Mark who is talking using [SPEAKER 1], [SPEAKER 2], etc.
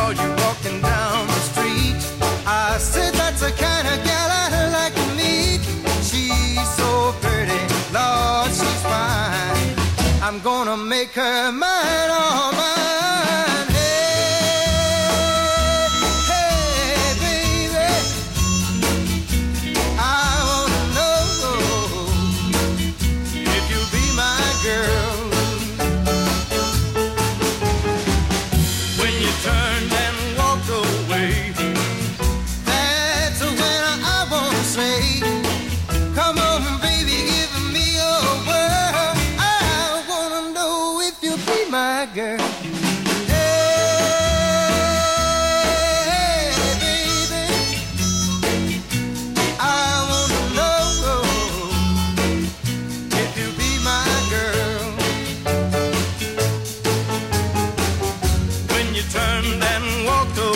[SPEAKER 1] saw you walking down the street. I said that's the kind of gal I like to meet. She's so pretty, Lord, she's fine. I'm gonna make her mine, all mine. Hey, hey, baby, I wanna know if you'll be my girl. When you turned and walked away, that's when I wanna say, come on, baby, give me your word. I wanna know if you'll be my girl. Hey, baby, I wanna know if you'll be my girl. When you turned and walked away,